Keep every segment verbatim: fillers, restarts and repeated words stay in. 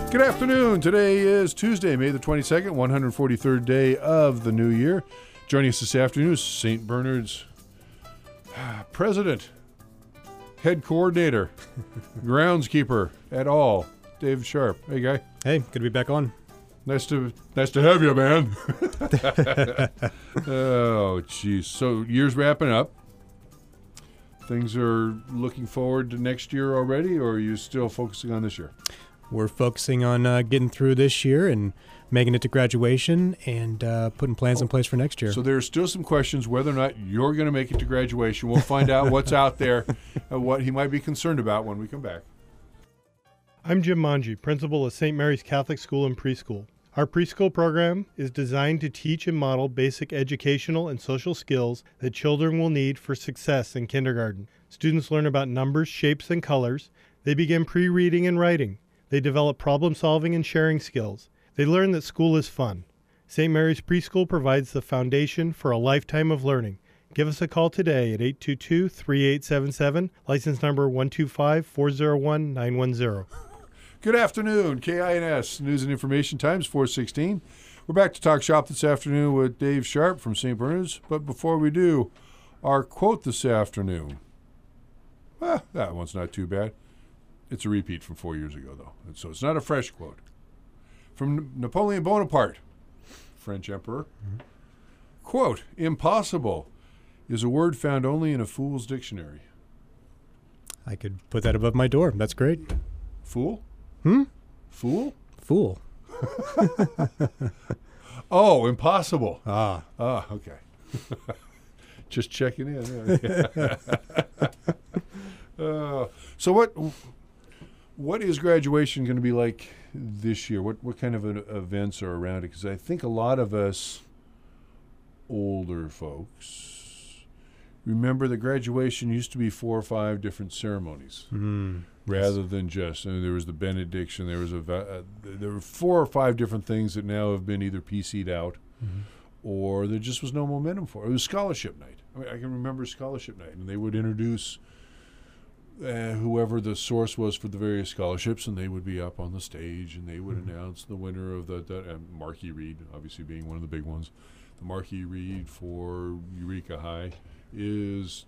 Good afternoon. Today is Tuesday, May the twenty-second, one hundred forty-third day of the new year. Joining us this afternoon is Saint Bernard's president, head coordinator, groundskeeper at all, Dave Sharp. Hey, guy. Hey, good to be back on. Nice to nice to have you, man. Oh, jeez. So year's wrapping up. Things are looking forward to next year already, or are you still focusing on this year? We're focusing on uh, getting through this year and making it to graduation and uh, putting plans oh, in place for next year. So there's still some questions whether or not you're going to make it to graduation. We'll find out what's out there and what he might be concerned about when we come back. I'm Jim Manji, principal of Saint Mary's Catholic School and Preschool. Our preschool program is designed to teach and model basic educational and social skills that children will need for success in kindergarten. Students learn about numbers, shapes, and colors. They begin pre-reading and writing. They develop problem-solving and sharing skills. They learn that school is fun. Saint Mary's Preschool provides the foundation for a lifetime of learning. Give us a call today at eight two two, three eight seven seven, license number one two five, four zero one, nine one zero. Good afternoon, K I N S News and Information Times, four sixteen. We're back to talk shop this afternoon with Dave Sharp from Saint Bernard's. But before we do, our quote this afternoon. Well, that one's not too bad. It's a repeat from four years ago, though. And so it's not a fresh quote. From Napoleon Bonaparte, French emperor. Mm-hmm. Quote, "Impossible is a word found only in a fool's dictionary." I could put that above my door. That's great. Fool? Hmm? Fool? Fool. Oh, impossible. Ah. Ah, okay. Just checking in. uh, so what... What is graduation going to be like this year? What what kind of an events are around it? Because I think a lot of us older folks remember that graduation used to be four or five different ceremonies, mm, rather yes. than just. I mean, there was the benediction. There was a uh, there were four or five different things that now have been either P C'd out, mm-hmm. or there just was no momentum for it. It was scholarship night. I mean, I can remember scholarship night, and they would introduce. Uh, whoever the source was for the various scholarships, and they would be up on the stage, and they would mm-hmm. announce the winner of the, the uh, Marquis Reed, obviously being one of the big ones. The Marquis Reed for Eureka High is,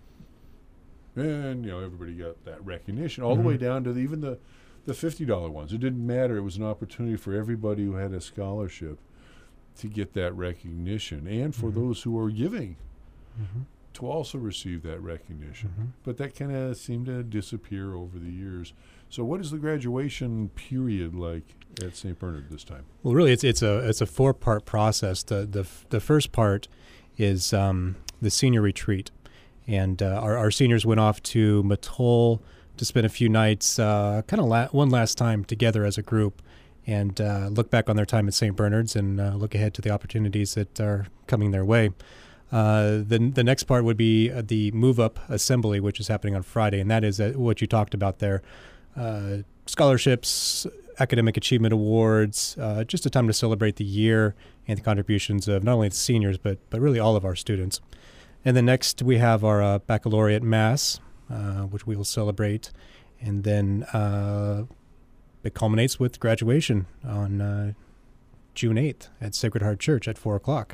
and you know everybody got that recognition all mm-hmm. the way down to the, even the the fifty dollar ones. It didn't matter. It was an opportunity for everybody who had a scholarship to get that recognition, and for mm-hmm. those who are giving. Mm-hmm. to also receive that recognition. Mm-hmm. But that kind of seemed to disappear over the years. So what is the graduation period like at Saint Bernard this time? Well, really, it's it's a it's a four-part process. The the the first part is um, the senior retreat. And uh, our, our seniors went off to Mattole to spend a few nights, uh, kind of la- one last time together as a group, and uh, look back on their time at Saint Bernard's and uh, look ahead to the opportunities that are coming their way. Uh, the the next part would be uh, the Move Up Assembly, which is happening on Friday, and that is uh, what you talked about there. Uh, scholarships, academic achievement awards, uh, just a time to celebrate the year and the contributions of not only the seniors, but but really all of our students. And then next we have our uh, baccalaureate mass, uh, which we will celebrate, and then uh, it culminates with graduation on uh, June eighth at Sacred Heart Church at four o'clock.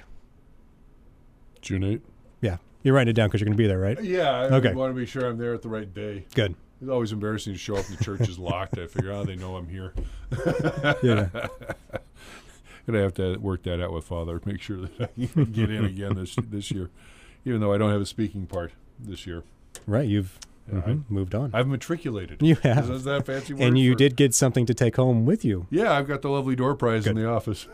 June eighth? Yeah. You're writing it down because you're going to be there, right? Yeah. I okay. want to be sure I'm there at the right day. Good. It's always embarrassing to show up and the church is locked. I figure, oh, they know I'm here. Yeah. Gonna have to work that out with Father, make sure that I can get in again this this year, even though I don't have a speaking part this year. Right. You've yeah, mm-hmm, I, moved on. I've matriculated. You have. Is that a fancy word? And you for, did get something to take home with you. Yeah, I've got the lovely door prize Good. in the office.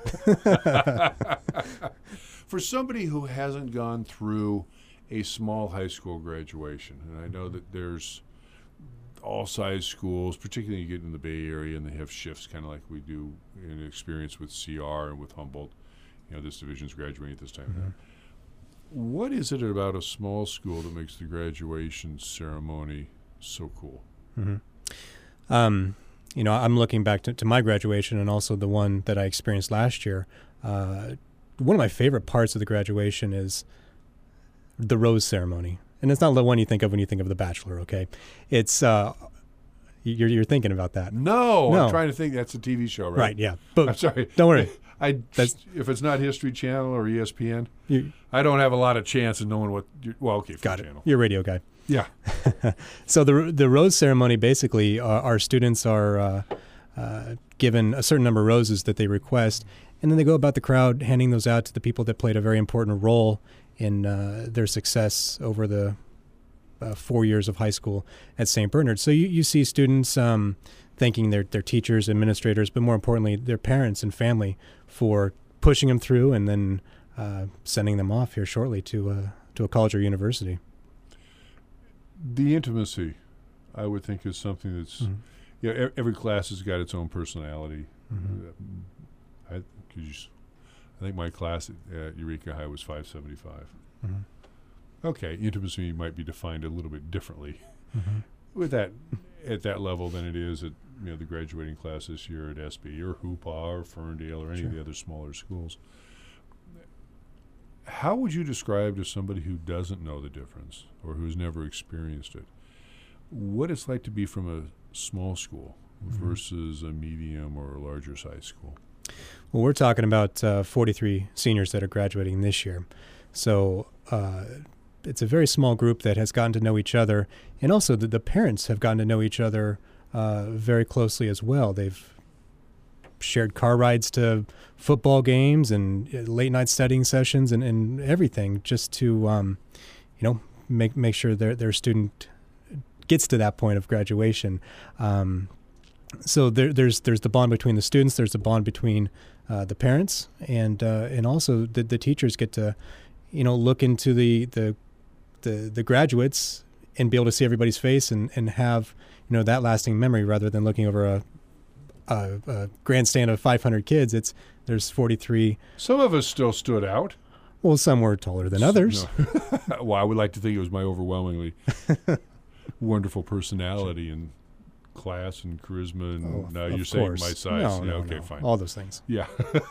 For somebody who hasn't gone through a small high school graduation, and I know that there's all size schools, particularly you get in the Bay Area and they have shifts kind of like we do in experience with C R and with Humboldt. You know, this division's graduating at this time. Mm-hmm. What is it about a small school that makes the graduation ceremony so cool? Mm-hmm. Um, you know, I'm looking back to, to my graduation and also the one that I experienced last year. Uh, one of my favorite parts of the graduation is the rose ceremony. And it's not the one you think of when you think of The Bachelor, okay? It's, uh, You're you're thinking about that. No, No. I'm trying to think. That's a T V show, right? Right, yeah. But I'm sorry. don't worry. I That's- if it's not History Channel or E S P N, You I don't have a lot of chance of knowing what. You, well, okay, got Food it. Channel. You're a radio guy. Yeah. So the the rose ceremony, basically, uh, our students are uh, uh, given a certain number of roses that they request, and then they go about the crowd handing those out to the people that played a very important role in uh, their success over the uh, four years of high school at Saint Bernard. So you, you see students um, thanking their, their teachers, administrators, but more importantly, their parents and family for pushing them through and then uh, sending them off here shortly to, uh, to a college or university. The intimacy, I would think, is something that's. Mhm. Yeah, e- every class has got its own personality. Mhm. Uh, I, 'cause you s- I think my class at, at Eureka High was five seventy-five. Mhm. Okay, intimacy might be defined a little bit differently Mhm. with that at that level than it is at you know the graduating class this year at S B or Hoopa or Ferndale or any Sure. of the other smaller schools. How would you describe to somebody who doesn't know the difference or who's never experienced it what it's like to be from a small school Mhm. versus a medium or a larger size school? Well, we're talking about uh, forty-three seniors that are graduating this year. So uh, it's a very small group that has gotten to know each other. And also the, the parents have gotten to know each other uh, very closely as well. They've shared car rides to football games and uh, late night studying sessions and, and everything just to, um, you know, make make sure their, their student gets to that point of graduation. Um, So there, there's there's the bond between the students. There's the bond between uh, the parents, and uh, and also the, the teachers get to, you know, look into the, the the the graduates and be able to see everybody's face and, and have you know that lasting memory rather than looking over a a, a grandstand of five hundred kids. It's there's forty-three. Some of us still stood out. Well, some were taller than others. No. Well, I would like to think it was my overwhelmingly wonderful personality and class and charisma, and Oh, now of you're saying course. my size. No, yeah, no, okay, no. fine. All those things. Yeah.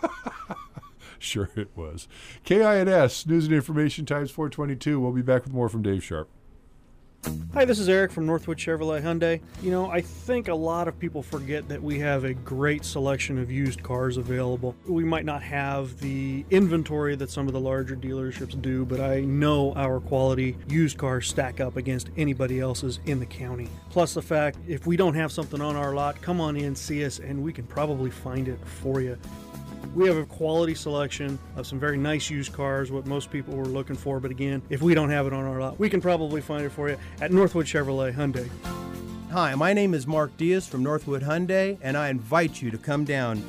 Sure it was. K I N S, News and Information Times four twenty-two. We'll be back with more from Dave Sharp. Hi, this is Eric from Northwood Chevrolet Hyundai. You know, I think a lot of people forget that we have a great selection of used cars available. We might not have the inventory that some of the larger dealerships do, but I know our quality used cars stack up against anybody else's in the county. Plus the fact, if we don't have something on our lot, come on in, see us, and we can probably find it for you. We have a quality selection of some very nice used cars, what most people were looking for. But again, if we don't have it on our lot, we can probably find it for you at Northwood Chevrolet Hyundai. Hi, my name is Mark Diaz from Northwood Hyundai, and I invite you to come down.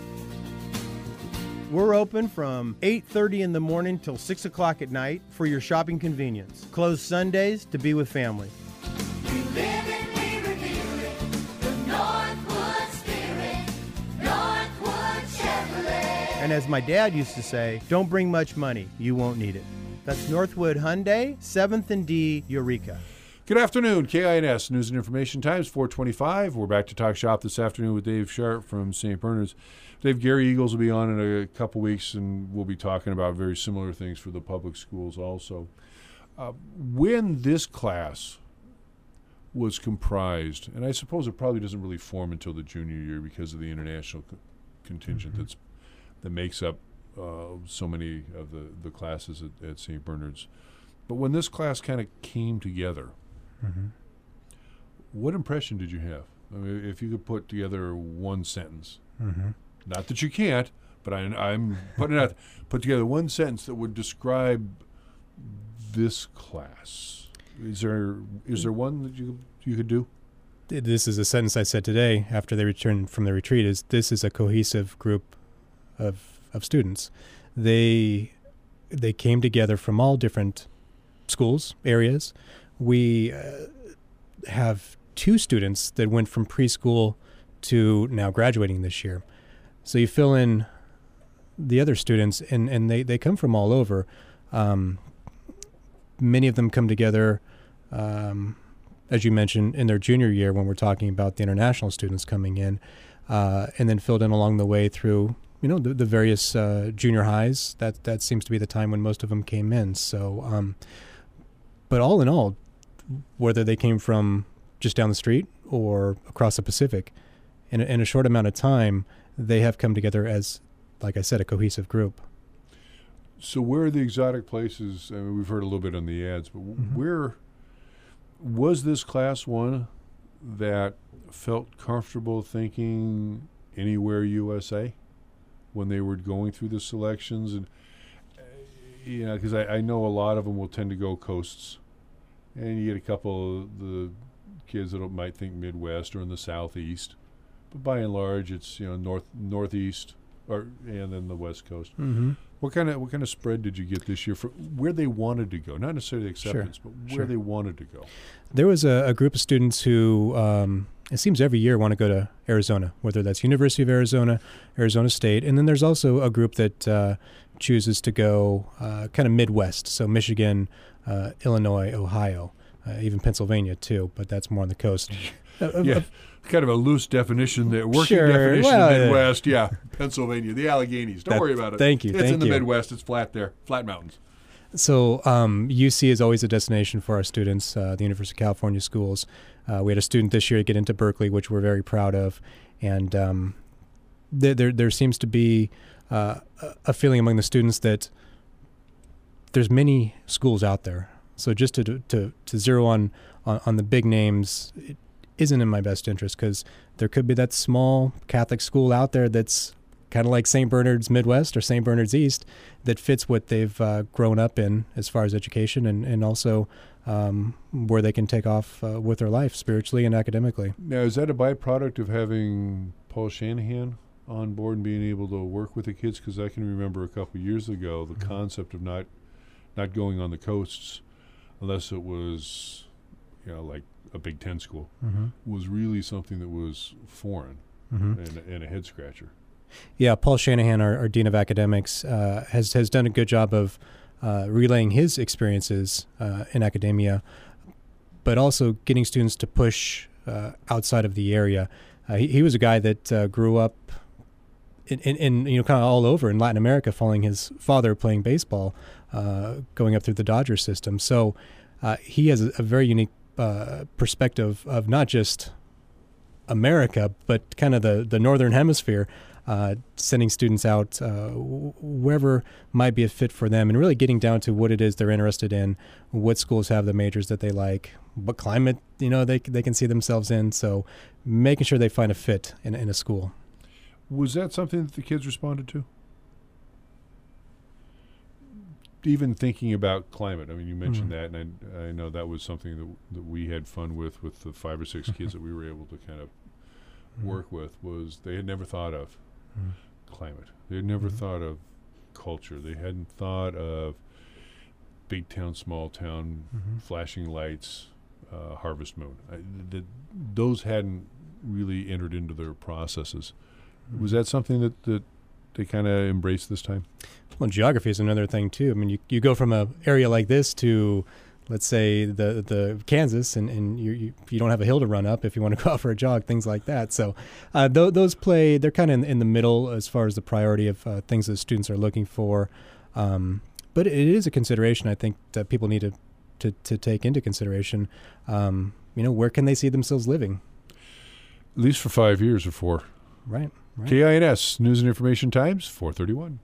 We're open from eight thirty in the morning till six o'clock at night for your shopping convenience. Closed Sundays to be with family. We live it, we reveal it, the Northwood spirit, Northwood Chevrolet. And as my dad used to say, don't bring much money, you won't need it. That's Northwood Hyundai, seventh and D, Eureka. Good afternoon, K I N S, News and Information Times four twenty-five. We're back to Talk Shop this afternoon with Dave Sharp from Saint Bernard's. Dave, Gary Eagles will be on in a couple weeks, and we'll be talking about very similar things for the public schools also. Uh, when this class was comprised, and I suppose it probably doesn't really form until the junior year because of the international co- contingent Mm-hmm. that's that makes up uh, so many of the, the classes at, at Saint Bernard's. But when this class kind of came together, Mm-hmm. what impression did you have? I mean, if you could put together one sentence, Mm-hmm. not that you can't, but I, I'm putting it out, put together one sentence that would describe this class. Is there is there one that you you could do? This is a sentence I said today after they returned from the retreat. Is this is a cohesive group of of students. They they came together from all different schools, areas. We uh, have two students that went from preschool to now graduating this year. So you fill in the other students, and, and they, they come from all over. Um, many of them come together, um, as you mentioned, in their junior year when we're talking about the international students coming in, uh, and then filled in along the way through, you know, the, the various uh, junior highs. That that seems to be the time when most of them came in. So, um, but all in all, whether they came from just down the street or across the Pacific. In a, in a short amount of time, they have come together as, like I said, a cohesive group. So where are the exotic places? I mean, we've heard a little bit on the ads, but Mm-hmm. where was this class one that felt comfortable thinking anywhere U S A when they were going through the selections? And uh, you know, because I, I know a lot of them will tend to go coasts, and you get a couple of the kids that might think Midwest or in the Southeast, but by and large, it's you know north northeast or and then the West Coast. Mm-hmm. What kind of what kind of spread did you get this year for where they wanted to go? Not necessarily acceptance, but where sure. they wanted to go. There was a, a group of students who, um, it seems every year, want to go to Arizona, whether that's University of Arizona, Arizona State. And then there's also a group that uh, chooses to go uh, kind of Midwest, so Michigan, uh, Illinois, Ohio, uh, even Pennsylvania too, but that's more on the coast. Uh, Yeah, uh, kind of a loose definition there. Working Sure, definition well, of uh, Midwest. Yeah, Pennsylvania, the Alleghenies. Don't That- worry about it. thank you, It's thank in the you. Midwest. It's flat there, flat mountains. So um, U C is always a destination for our students, uh, the University of California schools. Uh, we had a student this year get into Berkeley, which we're very proud of. And um, there, there there seems to be uh, a- a feeling among the students that there's many schools out there. So just to to, to zero on, on, on the big names it isn't in my best interest, because there could be that small Catholic school out there that's kind of like Saint Bernard's Midwest or Saint Bernard's East that fits what they've uh, grown up in as far as education and, and also um, where they can take off uh, with their life spiritually and academically. Now, is that a byproduct of having Paul Shanahan on board and being able to work with the kids? Because I can remember a couple of years ago the Mhm. concept of not not going on the coasts unless it was, you know, like a Big Ten school, Mm-hmm. was really something that was foreign Mm-hmm. and, and a head scratcher. Yeah, Paul Shanahan, our, our Dean of Academics, uh, has has done a good job of uh, relaying his experiences uh, in academia, but also getting students to push uh, outside of the area. Uh, he, he was a guy that uh, grew up in, in, in you know kind of all over in Latin America, following his father playing baseball, uh, going up through the Dodger system. So uh, he has a, a very unique uh, perspective of not just America, but kind of the, the Northern Hemisphere, uh, sending students out uh, wh- wherever might be a fit for them and really getting down to what it is they're interested in, what schools have the majors that they like, what climate, you know, they, they can see themselves in. So making sure they find a fit in, in a school. Was that something that the kids responded to? Even thinking about climate, I mean, you mentioned Mhm. that, and I, I know that was something that, that we had fun with, with the five or six kids that we were able to kind of work with, was they had never thought of Mhm. climate. They had never Mhm. thought of culture. They hadn't thought of big town, small town, Mhm. flashing lights, uh, harvest moon. I, th- those hadn't really entered into their processes. Was that something that, that they kind of embraced this time? Well, geography is another thing too. I mean, you, you go from a area like this to, let's say, the the Kansas, and, and you, you you don't have a hill to run up if you want to go out for a jog, things like that. So uh, th- those play, they're kind of in, in the middle as far as the priority of uh, things that students are looking for. Um, but it is a consideration, I think, that people need to, to, to take into consideration. Um, you know, where can they see themselves living? At least for five years or four. Right. right. K I N S, News and Information Times, four thirty-one.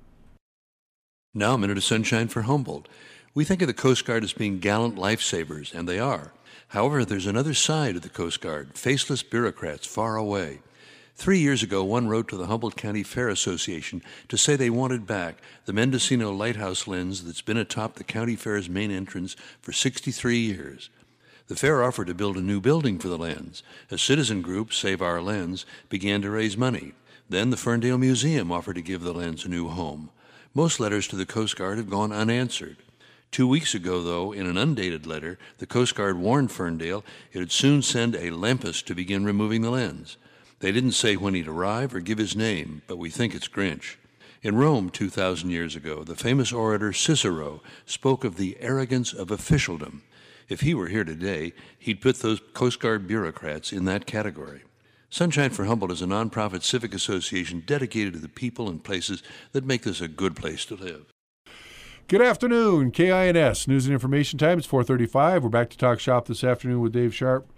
Now a minute of sunshine for Humboldt. We think of the Coast Guard as being gallant lifesavers, and they are. However, there's another side of the Coast Guard, faceless bureaucrats far away. Three years ago, one wrote to the Humboldt County Fair Association to say they wanted back the Mendocino Lighthouse lens that's been atop the county fair's main entrance for sixty-three years. The fair offered to build a new building for the lens. A citizen group, Save Our Lens, began to raise money. Then the Ferndale Museum offered to give the lens a new home. Most letters to the Coast Guard have gone unanswered. Two weeks ago, though, in an undated letter, the Coast Guard warned Ferndale it would soon send a Lampus to begin removing the lens. They didn't say when he'd arrive or give his name, but we think it's Grinch. In Rome two thousand years ago, the famous orator Cicero spoke of the arrogance of officialdom. If he were here today, he'd put those Coast Guard bureaucrats in that category. Sunshine for Humboldt is a nonprofit civic association dedicated to the people and places that make this a good place to live. Good afternoon, K I N S, News and Information Times, four thirty-five. We're back to Talk Shop this afternoon with Dave Sharp,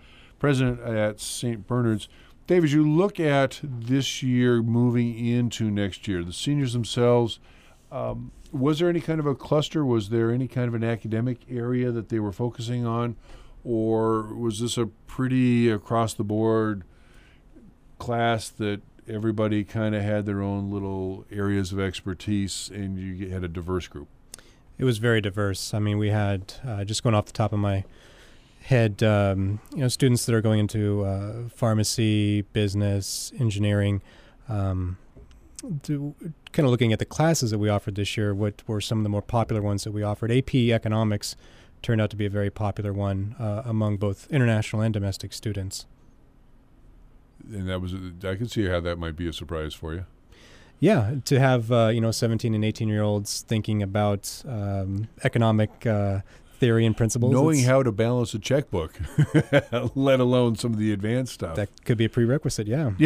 president at Saint Bernard's. Dave, as you look at this year moving into next year, the seniors themselves, um, was there any kind of a cluster? Was there any kind of an academic area that they were focusing on? Or was this a pretty across-the-board class that everybody kind of had their own little areas of expertise and you had a diverse group? It was very diverse. I mean, we had, uh, just going off the top of my head, um, you know, students that are going into uh, pharmacy, business, engineering, um, to, kind of looking at the classes that we offered this year, what were some of the more popular ones that we offered. A P Economics turned out to be a very popular one uh, among both international and domestic students. And that was, I could see how that might be a surprise for you. Yeah, to have, uh, you know, seventeen and eighteen-year-olds thinking about um, economic uh, theory and principles. Knowing it's- how to balance a checkbook, let alone some of the advanced stuff. That could be a prerequisite, yeah. Yeah.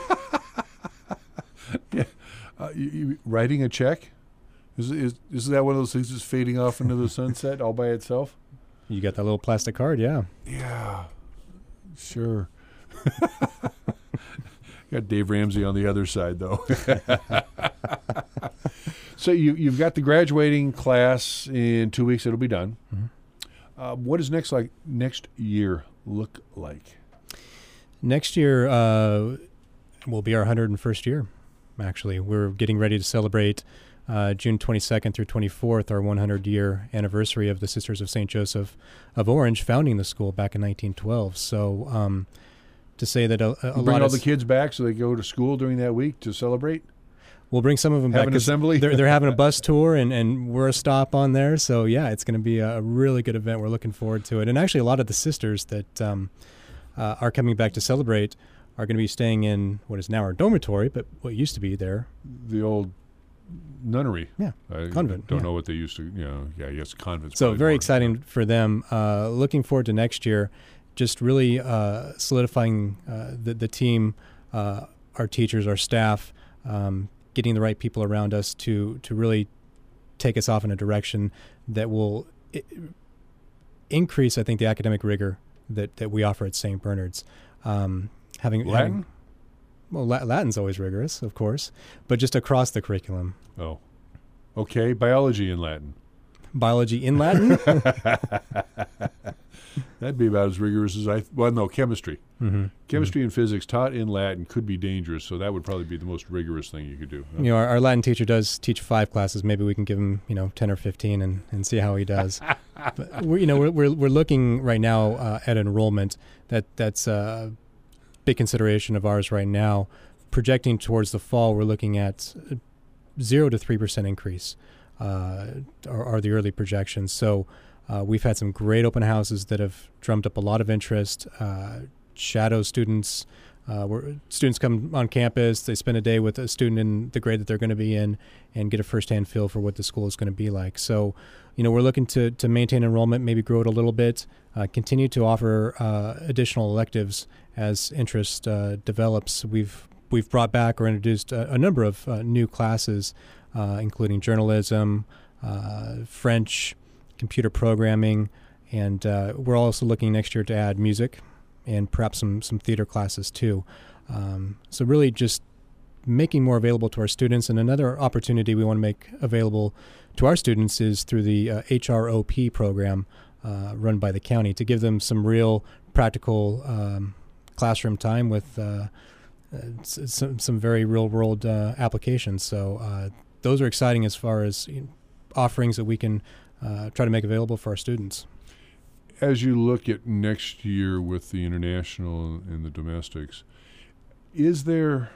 yeah. Uh, you, you, writing a check? Is, is is that one of those things that's fading off into the sunset all by itself? You got that little plastic card, yeah. Yeah, sure. Got Dave Ramsey on the other side, though. So you, you've got the graduating class in two weeks. It'll be done. Mm-hmm. Uh, what does next like next year look like? Next year uh, will be our one hundred first year, actually. We're getting ready to celebrate uh, June twenty-second through twenty-fourth, our one hundred year anniversary of the Sisters of Saint Joseph of Orange founding the school back in nineteen twelve. So um, to say that a, a Bring lot all of the kids back so they go to school during that week to celebrate? We'll bring some of them Have back. an 'cause assembly? They're, they're having a bus tour, and, and we're a stop on there. So, yeah, it's going to be a really good event. We're looking forward to it. And actually, a lot of the sisters that um, uh, are coming back to celebrate are going to be staying in what is now our dormitory, but what used to be there. The old nunnery. Yeah, I convent. don't yeah. know what they used to, you know, yeah, I guess convents. So probably very more. exciting for them. Uh, looking forward to next year. Just really uh, solidifying uh, the, the team, uh, our teachers, our staff, um, getting the right people around us to to really take us off in a direction that will I- increase, I think, the academic rigor that, that we offer at Saint Bernard's. Um, having Latin? Having, well, La- Latin's always rigorous, of course, but just across the curriculum. Oh. Okay, biology in Latin. Biology in Latin? That'd be about as rigorous as I, well, no, chemistry. Mm-hmm. Chemistry and physics taught in Latin could be dangerous, so that would probably be the most rigorous thing you could do. You know, our, our Latin teacher does teach five classes. Maybe we can give him, you know, ten or fifteen and, and see how he does. But we're, you know, we're, we're we're looking right now uh, at enrollment. That that's a big consideration of ours right now. Projecting towards the fall, we're looking at zero to three percent increase. Uh, are, are the early projections. So uh, we've had some great open houses that have drummed up a lot of interest. Uh, shadow students. Uh, where students come on campus, they spend a day with a student in the grade that they're going to be in and get a firsthand feel for what the school is going to be like. So, you know, we're looking to, to maintain enrollment, maybe grow it a little bit, uh, continue to offer uh, additional electives as interest uh, develops. We've we've brought back or introduced a, a number of uh, new classes, uh, including journalism, uh, French, computer programming, and uh, we're also looking next year to add music and perhaps some, some theater classes too. Um, so really just making more available to our students. And another opportunity we want to make available to our students is through the uh, H R O P program uh, run by the county to give them some real practical um, classroom time with uh, uh, some, some very real-world uh, applications. So uh, those are exciting as far as you know, offerings that we can uh, try to make available for our students. As you look at next year with the international and the domestics, is there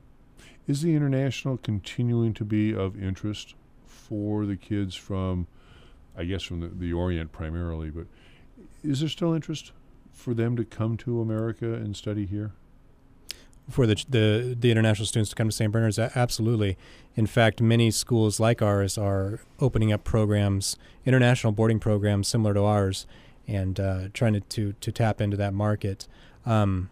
is the international continuing to be of interest for the kids from, I guess, from the, the Orient primarily, but is there still interest for them to come to America and study here? For the, the the international students to come to Saint Bernard's, a- absolutely. In fact, many schools like ours are opening up programs, international boarding programs similar to ours, and uh, trying to, to to tap into that market. Um,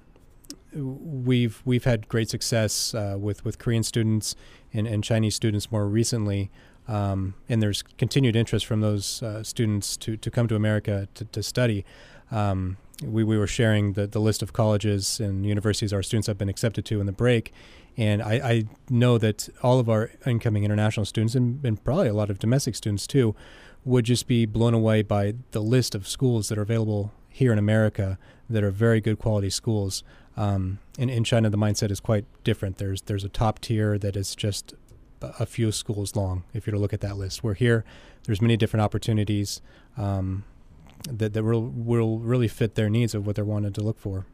we've we've had great success uh, with with Korean students and, and Chinese students more recently, um, and there's continued interest from those uh, students to, to come to America to, to study. Um, we, we were sharing the, the list of colleges and universities our students have been accepted to in the break. And I, I know that all of our incoming international students, and, and probably a lot of domestic students too, would just be blown away by the list of schools that are available here in America that are very good quality schools. Um, in, in China, the mindset is quite different. There's there's a top tier that is just a few schools long, if you're to look at that list. Where here, there's many different opportunities um, that, that will, will really fit their needs of what they're wanting to look for.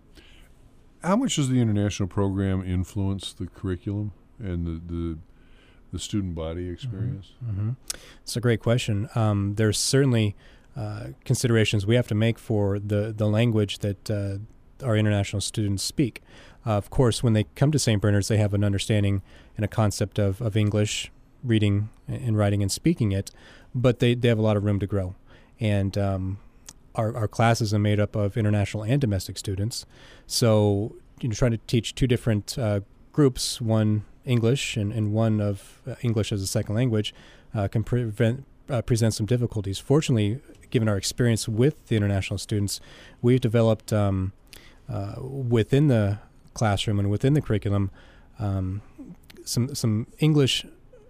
How much does the international program influence the curriculum and the the, the student body experience? Mm-hmm. It's a great question. Um, there's certainly uh, considerations we have to make for the, the language that uh, our international students speak. Uh, of course, when they come to Saint Bernard's, they have an understanding and a concept of, of English, reading and writing and speaking it, but they, they have a lot of room to grow. And um, our, our classes are made up of international and domestic students. So, you know, trying to teach two different uh, groups, one English and, and one of uh, English as a second language, uh, can prevent, uh, present some difficulties. Fortunately, given our experience with the international students, we've developed um, uh, within the classroom and within the curriculum um, some some English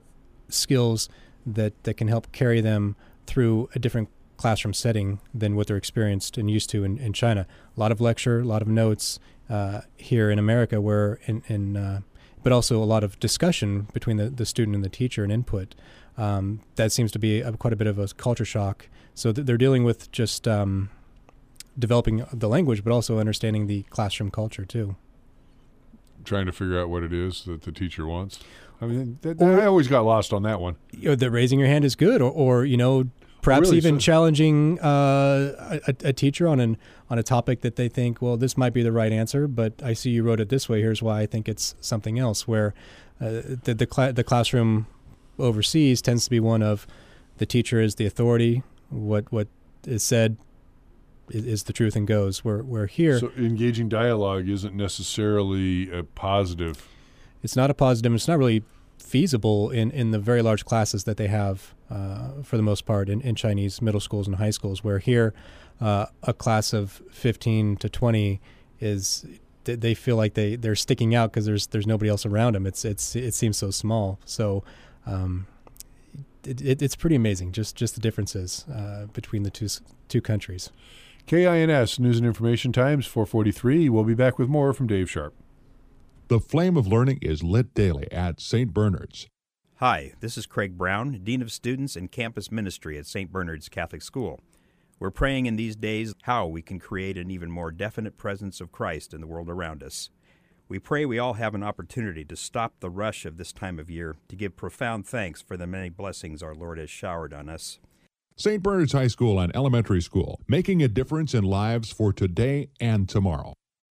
skills that, that can help carry them through a different classroom setting than what they're experienced and used to in, in China. A lot of lecture, a lot of notes uh, here in America, where in, in uh, but also a lot of discussion between the, the student and the teacher and input. Um, that seems to be a, quite a bit of a culture shock. So th- they're dealing with just um, developing the language, but also understanding the classroom culture too. Trying to figure out what it is that the teacher wants. I mean, th- th- I always got lost on that one. You know, that raising your hand is good, or, or you know, perhaps Really, even so- challenging uh, a, a teacher on an on a topic that they think, well, this might be the right answer, but I see you wrote it this way. Here's why I think it's something else. Where uh, the the, cla- the classroom overseas tends to be one of the teacher is the authority. What what is said is, is the truth and goes. Where where here, So engaging dialogue isn't necessarily a positive. it's not a positive. It's not really feasible in, in the very large classes that they have uh, for the most part in, in Chinese middle schools and high schools, where here uh, a class of fifteen to twenty is th- they feel like they, they're sticking out because there's there's nobody else around them. It's it's it seems so small. So um, it, it, it's pretty amazing just just the differences uh, between the two s- two countries. K I N S News and Information Times four forty-three. We'll be back with more from Dave Sharp. The flame of learning is lit daily at Saint Bernard's. Hi, this is Craig Brown, Dean of Students and Campus Ministry at Saint Bernard's Catholic School. We're praying in these days how we can create an even more definite presence of Christ in the world around us. We pray we all have an opportunity to stop the rush of this time of year to give profound thanks for the many blessings our Lord has showered on us. Saint Bernard's High School and Elementary School, making a difference in lives for today and tomorrow.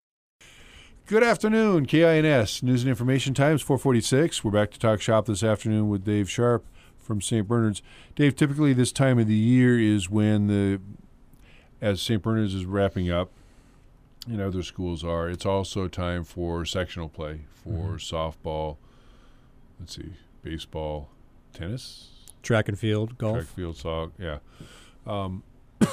Good afternoon, K I N S News and Information Times four forty-six. We're back to talk shop this afternoon with Dave Sharp from Saint Bernard's. Dave, typically this time of the year is when the, as Saint Bernard's is wrapping up, and other schools are, it's also time for sectional play, for mm-hmm. softball, let's see, baseball, tennis, Track and field, golf. track field, soccer, yeah. Um,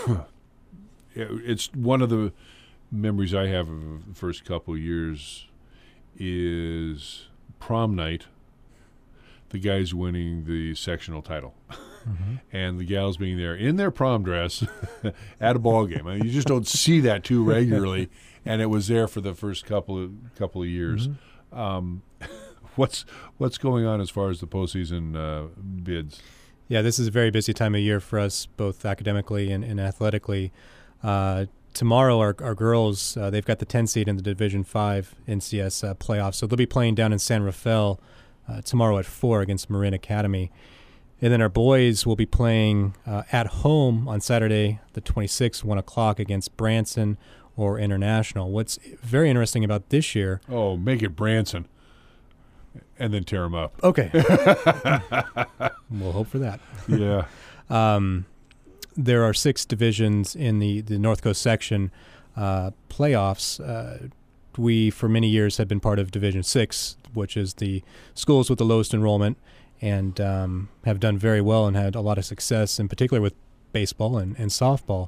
it's one of the memories I have of the first couple of years is prom night, the guys winning the sectional title. Mm-hmm. And the gals being there in their prom dress at a ball game. I mean, you just don't see that too regularly, and it was there for the first couple of couple of years. Mm-hmm. Um, what's what's going on as far as the postseason uh, bids? Yeah, this is a very busy time of year for us, both academically and, and athletically. Uh, tomorrow, our, our girls, uh, they've got the ten seed in the Division five N C S uh, playoffs, so they'll be playing down in San Rafael uh, tomorrow at four against Marin Academy. And then our boys will be playing uh, at home on Saturday, the twenty-sixth, one o'clock against Branson or International. What's very interesting about this year... Oh, make it Branson, and then tear them up. Okay. We'll hope for that. Yeah. um, there are six divisions in the, the North Coast section uh, playoffs. Uh, we, for many years, had been part of Division six, which is the schools with the lowest enrollment, and um, have done very well and had a lot of success, in particular with baseball and, and softball.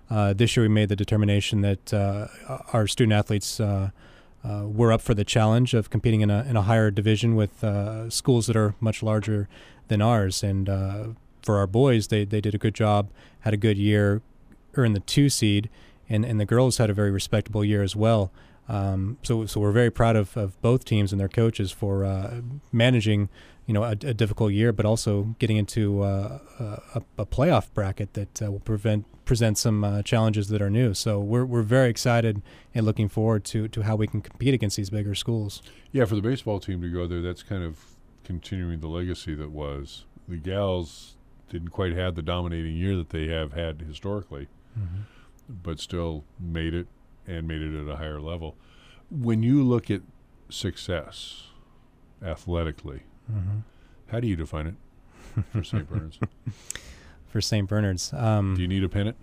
uh, this year we made the determination that uh, our student athletes uh, uh, were up for the challenge of competing in a in a higher division with uh, schools that are much larger than ours. And uh, for our boys, they they did a good job, had a good year, earned the two seed, and and the girls had a very respectable year as well. Um, so so we're very proud of, of both teams and their coaches for uh, managing, you know, a, a difficult year, but also getting into uh, a, a playoff bracket that uh, will prevent present some uh, challenges that are new. So we're we're very excited and looking forward to to how we can compete against these bigger schools. Yeah, for the baseball team to go there, that's kind of continuing the legacy that was. The gals didn't quite have the dominating year that they have had historically, mm-hmm. but still made it. And made it at a higher level. When you look at success athletically, mm-hmm. how do you define it for Saint Bernard's? For Saint Bernard's. Um, do you need a pennant?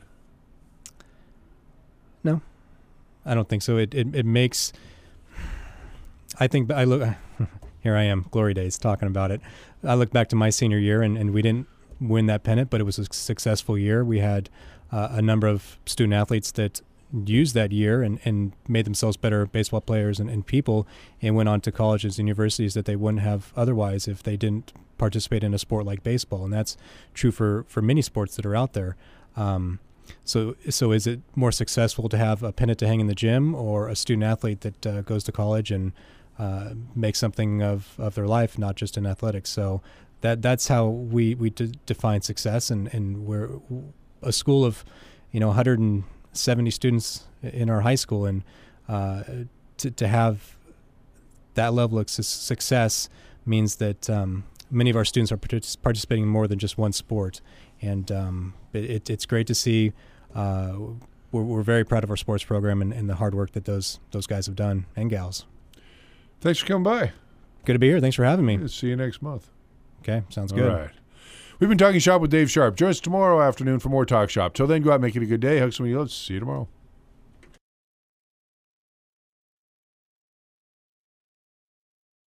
No, I don't think so. It it, it makes, I think, I look, here I am, glory days, talking about it. I look back to my senior year, and, and we didn't win that pennant, but it was a successful year. We had uh, a number of student athletes that used that year and, and made themselves better baseball players and, and people, and went on to colleges and universities that they wouldn't have otherwise if they didn't participate in a sport like baseball. And that's true for, for many sports that are out there. Um, so so is it more successful to have a pennant to hang in the gym, or a student athlete that uh, goes to college and uh, makes something of, of their life, not just in athletics? So that that's how we, we d- define success, and, and we're a school of, you know, one hundred seventy students in our high school, and uh, to, to have that level of su- success means that um, many of our students are partic- participating in more than just one sport, and um, it, it's great to see. Uh, we're, we're very proud of our sports program and, and the hard work that those those guys have done, and gals. Thanks for coming by. Good to be here. Thanks for having me. See you next month. Okay, sounds good. All right. We've been Talking Shop with Dave Sharp. Join us tomorrow afternoon for more Talk Shop. Till then, go out and make it a good day. Hug somebody else. See you tomorrow.